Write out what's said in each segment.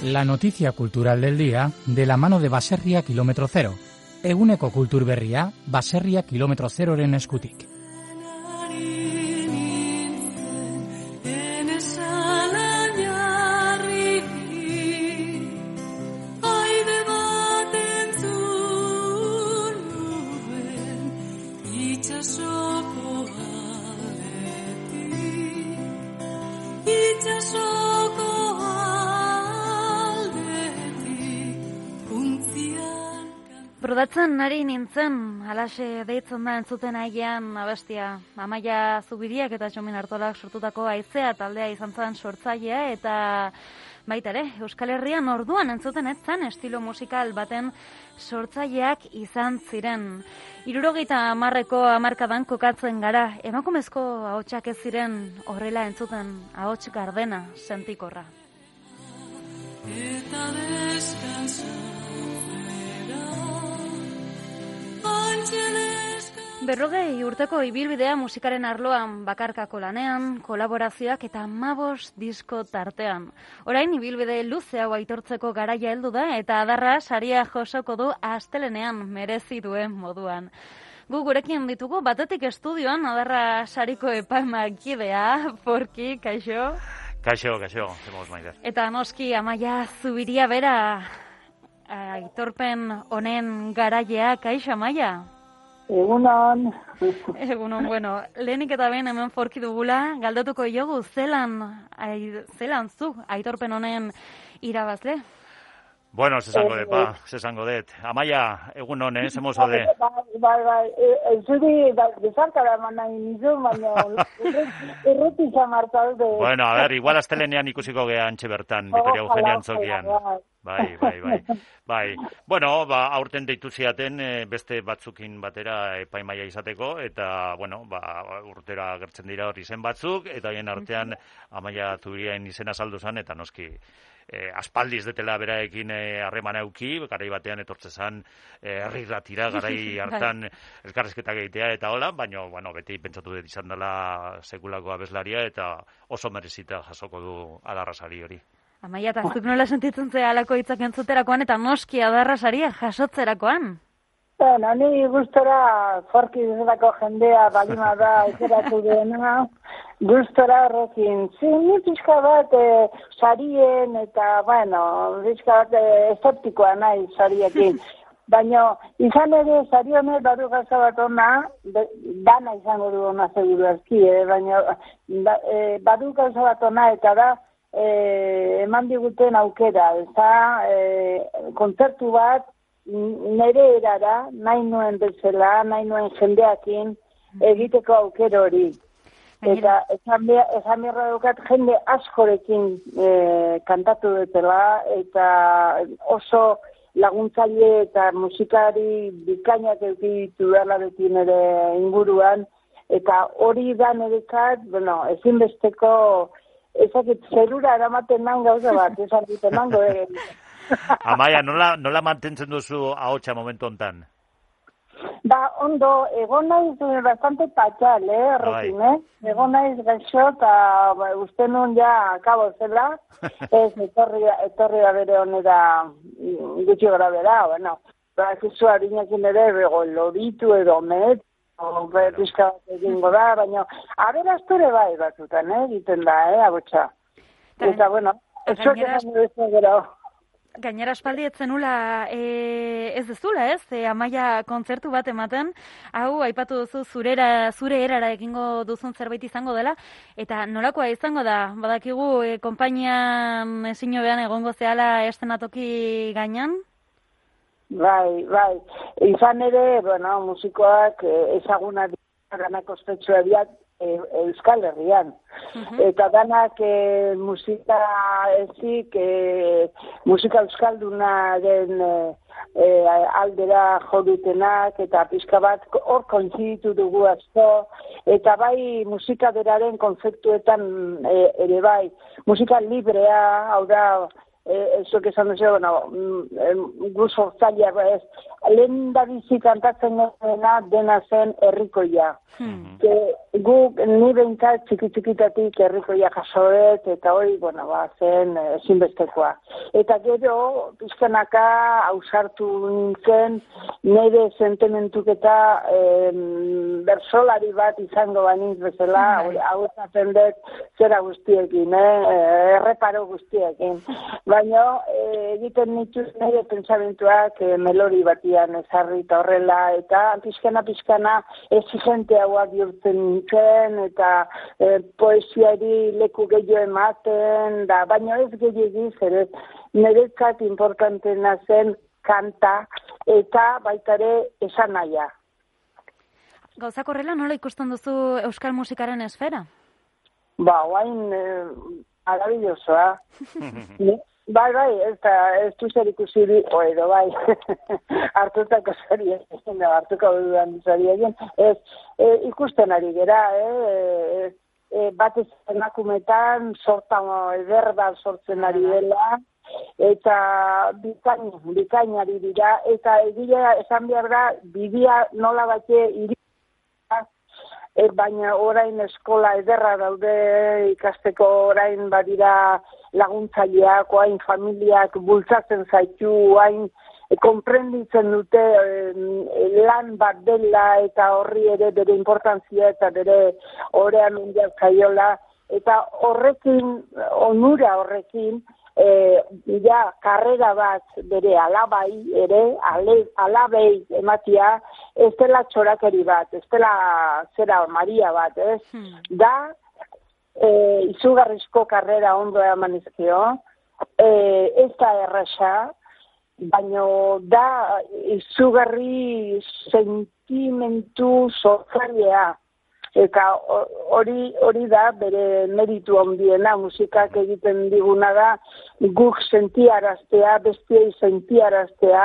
La noticia cultural del día de la mano de Baserria Kilómetro Cero. Eguneko kultur berria Baserria Kilómetro Zeroren eskutik. Brodatzen nari nintzen, halaxe deitzen da entzuten aigean abestia. Amaia Zubiriak eta Txomin Artolak sortutako Haizea taldea izan zen sortzailea eta baita ere, Euskal Herrian orduan entzuten ez zen estilo musikal baten sortzaileak izan ziren. 70ko hamarkadan kokatzen gara, emakumezko ahotsak ez ziren horrela entzuten ahots gardena, sentikorra. Eta deskansa. Berrogei urteko ibilbidea musikaren arloan, bakarkako lanean, kolaborazioak eta 15 disko tartean. Orain ibilbide luze hau aitortzeko garaia heldu da eta adarra saria josoko du astelenean merezi duen moduan. Gu gurekin ditugu batetik estudioan adarra sariko epaimakidea, Forki, kaixo? Kaixo, zemos maider. Eta noski Amaia Zubiria bera, aitorpen honen garaia, kaixo Amaia? Egunon, bueno, lehenik eta behin hemen Forki dugula, galdatuko jogu, zelan zu aitorpen honen irabazle? Bueno, zesango dut. Amaia, egun honen, zemuz ode. Bai, zuri bezarkara eman nahi nizu, baina erruti zamarta dute. Bueno, a ver, igual astelenean ikusiko geha antxe bertan, Vitoria Eugenia antzokian. Bai. Bueno, aurten deitu ziaten beste batzukin batera epaimaia izateko, eta, bueno, urtera gertzen dira hori izen batzuk, eta haien artean Amaia Zubiriain izena saldu zen, eta noski aspaldiz detela beraekin harreman euki, garai batean etortzezan herrirratira, garai hartan elkarrezketak egitea eta hola, baina, bueno, beti pentsatu dut izan dela sekulako abeslaria, eta oso merezita jasoko du adarra sari hori. Amaia, eta zuk nola sentitzen zea alako hitzak entzuterakoan eta noski adarra saria jasotzerakoan? Ni gustora Forki bezalako jendea balima da ekeratu dena, gustora horrekin. Ni pixka bat sarien eta, bueno, pixka bat eszeptikoa nahi sariekin. Baina, izan ere, sari honek badu gauza bat ona, dana izango du ona seguru aski, baina badu gauza bat ona eta da, eman diguten aukera, kontzertu bat, nire erara, nahi nuen bezala, nahi nuen jendeakin egiteko aukero hori. Eta esan beharra dukat jende askorekin kantatu dutela, eta oso laguntzaile eta musikari bikainak eukiditu dela beti nire inguruan, eta hori da nirekat, bueno, ezinbesteko ezakit zerura eramaten nan gauza bat, esan duten nango egin. Amaia, nola mantentzen duzu ahotsa momentu hontan? Ondo, egon naiz bastante patxal, horrekin, Egon naiz gaixo eta uste nun ja akabo zela, ez etorri da bere honera gutxi gara bera, bueno, gizu harinekin ere bego loritu edo met, pizka bat egingo da, baina aberazture bai batzutan, egiten da, abotsa. Eta, bueno, eso que no me dejo gero. Gainera aspaldi etzenula ez dezula, Amaia kontzertu bat ematen, hau aipatu duzu zure erara egingo duzun zerbait izango dela, eta nolakoa izango da, badakigu konpainian ezinobean egongo zehala estenatoki gainan? Bai, izan ere, bueno, musikoak ezagunak danak ospetsua diat Euskal Herrian. Eta danak musika ezik, musika euskaldunaren aldera jodutenak, eta pixka bat hor kointziditu dugu asko, eta bai musika beraren konzeptuetan ere bai, musika librea, hau da, zuek esan duzu, bueno, gu sortzailea lehen da bizi kantatzen dena zen herrikoia. Guk, ni behintzat txiki-txikitatik herrikoia jasoet, eta hori, zen ezinbestekoa. Eta gero, pizkanaka, ausartu nintzen, nire sentimentuk eta bersolari bat izango banintz bezala, hau ezaten dut zera guztiekin, erreparo guztiekin. Baina, egiten nituz nire pensamentuak melori batian ezarri eta horrela, eta pizkana exigenteagoak bihurtzen nintzen, eta poesiari leku gehiago ematen, baina ez gehiagiz, niretzat importantena zen kanta, eta baitare esan naia. Gauzak horrela, nola ikusten duzu euskal musikaren esfera? Oain, maravillosoa. Bai, ez du zer ikusi edo bai, hartutako zari egin, hartuko dudan zari egin, ikusten ari gera, batez emakumetan sortan eder bat sortzen ari dela, eta bikainari dira, eta egia esan behar da, bidea nola bate irika, baina orain eskola ederra daude ikasteko, orain badira laguntzaileak, orain familiak bultzatzen zaitu, orain konprenditzen dute lan bat dela eta horri ere bere importantzia eta bere orean mundial zaiola, eta horrekin, onura horrekin, karrera bat bere alabai ere, alabei ematia, ez dela txorakeri bat, ez dela zera Maria bat, ez? Da, izugarrizko karrera ondo eman izkio, ez da erresa, baina da izugarri sentimentu sortzailea. Eta hori da bere meritu handiena, musikak egiten diguna da, guk sentiaraztea, bestiei sentiaraztea,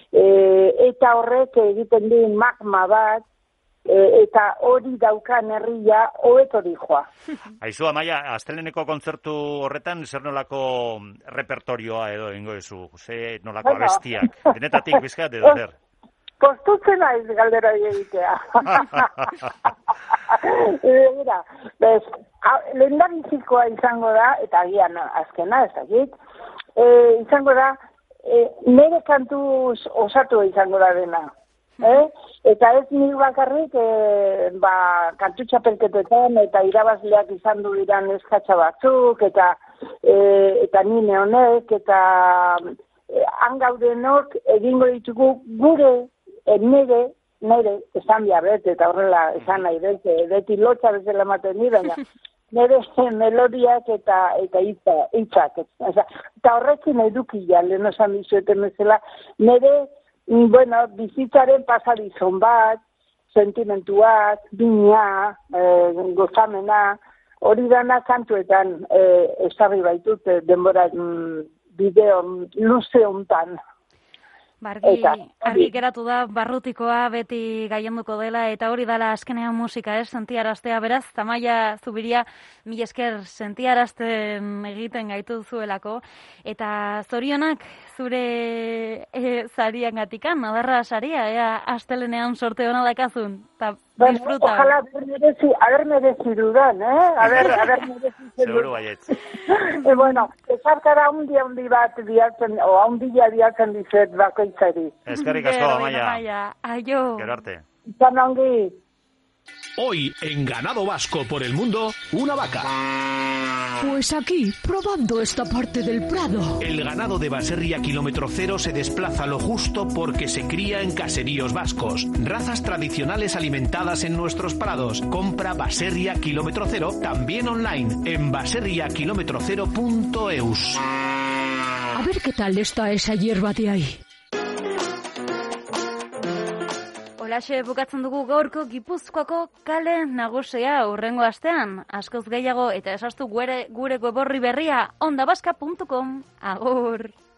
eta horrek egiten di magma bat, eta hori daukan herria hobeto dijoa. Aizu, Amaia, asteleheneko kontzertu horretan zer nolako repertorioa edo ingo ezu, ze nolako abestiak, denetatik bizkat edo zer? Postutzen naiz galdera egitea. Mira, lehendabizikoa izango da, eta agian azkena, ez dakit, izango da, nire kantuz osatu izango da dena. Eta ez nik bakarrik, kantu txapelketetan, eta irabazleak izan du diran eskatxa batzuk, eta nine honek, eta hangaudenok egingo ditugu gure, nire, esan biarret, eta horrela esan nahi beti lotxa bezala ematen dira, nire melodiak eta hitzak. Eta horrekin edukia, lehen esan dizueten bezala, nire, bizitzaren pasadizon bat, sentimentuak, bina, gozamena, hori dana kantuetan esarri baitut denbora bideo luze hontan. Argi geratu da, barrutikoa beti gaienduko dela, eta hori dela azkenean musika, sentiaraztea beraz, Amaia Zubiria, mila esker sentiarazten egiten gaitu zuelako, eta zorionak zure zarian gatikan, adarra saria, astelenean sorte hona dakazun, eta disfruta. Ojalá haber merecido dudan, haber merecido. Seguro baietz. Esarkara handi bat bialtzen, o handia bialtzen dizet bakoitzari. Eskerrik asko, Amaia. Aio. Gero arte. Izan ongi. Hoy, en Ganado Vasco por el Mundo, una vaca. Pues aquí, probando esta parte del prado. El ganado de Baserria Kilómetro Cero se desplaza lo justo porque se cría en caseríos vascos. Razas tradicionales alimentadas en nuestros prados. Compra Baserria Kilómetro Cero también online en baserriakilometrocero.eus. A ver qué tal está esa hierba de ahí. Holaxe bukatzen dugu gaurko Gipuzkoako kale nagusia hurrengo astean. Askoz gehiago eta esastu gure web orri berria ondabasca.com. Agur!